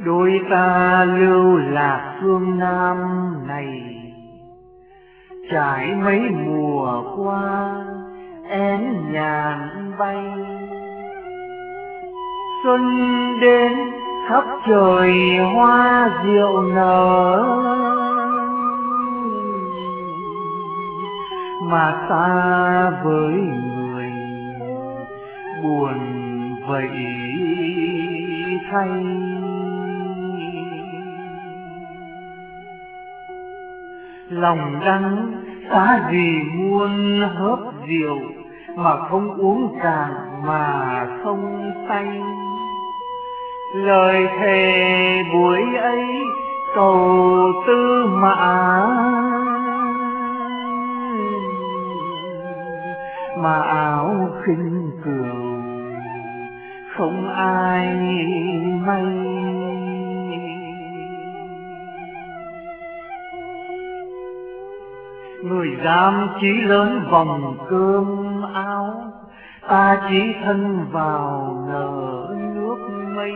Đôi ta lưu lạc phương Nam này, trải mấy mùa qua én nhàn bay. Xuân đến khắp trời hoa diệu nở, mà ta với người buồn vậy thay. Lòng đắng giá gì muôn hớp rượu, mà không uống cạn mà không say. Lời thề buổi ấy cầu tư mã, mà áo khinh cừu không ai may. Người dám chí lớn vòng cơm áo, ta chí thân vào nở nước mây.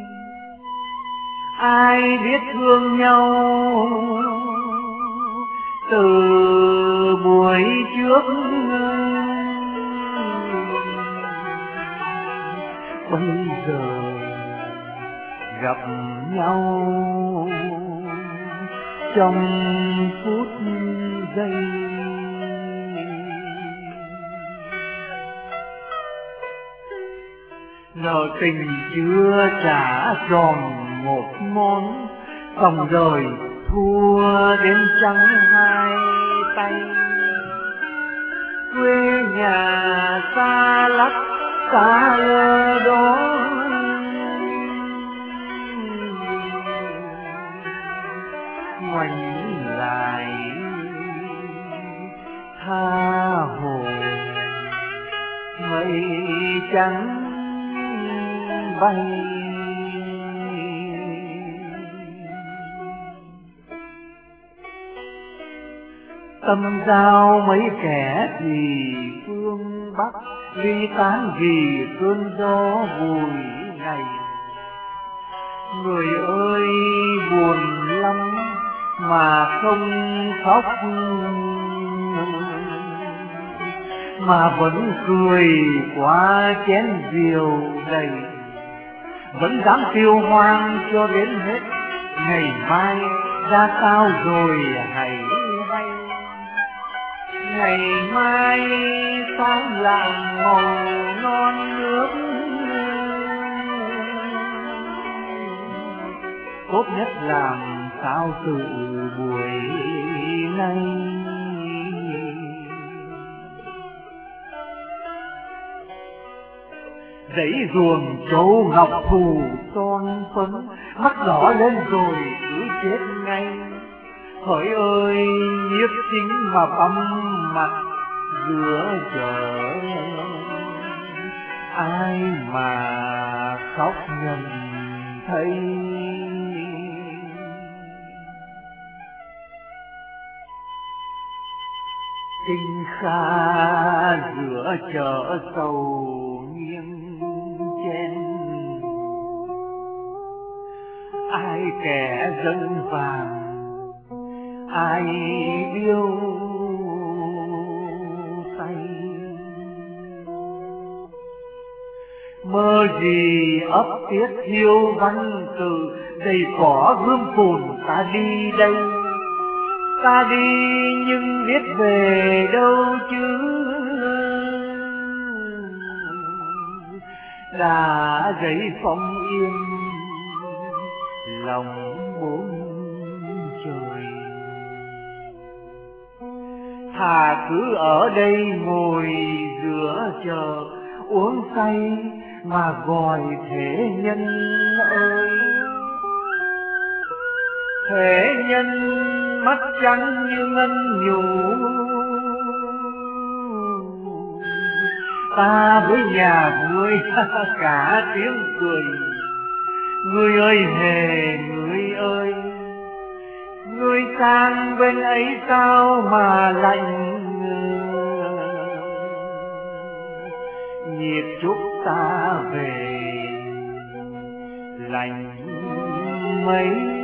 Ai biết thương nhau từ buổi trước, bây giờ gặp nhau trong phút giây. Nợ tình chưa trả tròn một món, dòng đời thua đến trắng hai tay. Quê nhà xa lắc xa lơ đó, ngoảnh lại tha hồ mây trắng bay. Tâm giao mấy kẻ thì phương Bắc, ly tán vì cơn gió vùi ngày. Người ơi buồn lắm mà không khóc, mà vẫn cười qua chén rượu đầy. Vẫn dám tiêu hoang cho đến hết ngày mai ra sao rồi hãy hay. Ngày mai sáng lạng màu non nước, tốt nhất làm sao từ buổi nay. Dãy ruồng châu ngọc thù son phấn, mắt đỏ lên rồi cứ chết ngay. Hỡi ơi nhiếp chính mà băm mặt giữa chợ, ai mà khóc nhận thấy. Kinh kha giữa chợ sầu nghiêng chen, ai kẻ dân vàng ai điêu tay. Mơ gì ấp tiết hiu văn từ, đầy cỏ gươm phùn ta đi đây. Ta đi nhưng biết về đâu chứ, đã dậy phong yên lòng bốn trời. Thà cứ ở đây ngồi giữa chợ uống say mà gọi thế nhân ơi. Thế nhân mắt trắng như ngân nhủ, ta với nhà vui cả tiếng cười. Người ơi hề người ơi, người sang bên ấy sao mà lạnh. Nhiệt chúc ta về lành mấy